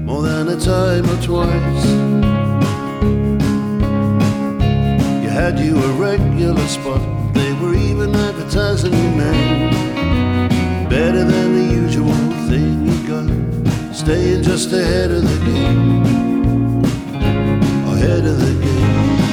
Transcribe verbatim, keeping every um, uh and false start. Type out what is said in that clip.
more than a time or twice. You had you a regular spot, they were even advertising your name. Better than the usual thing you got, staying just ahead of the game. Ahead of the game.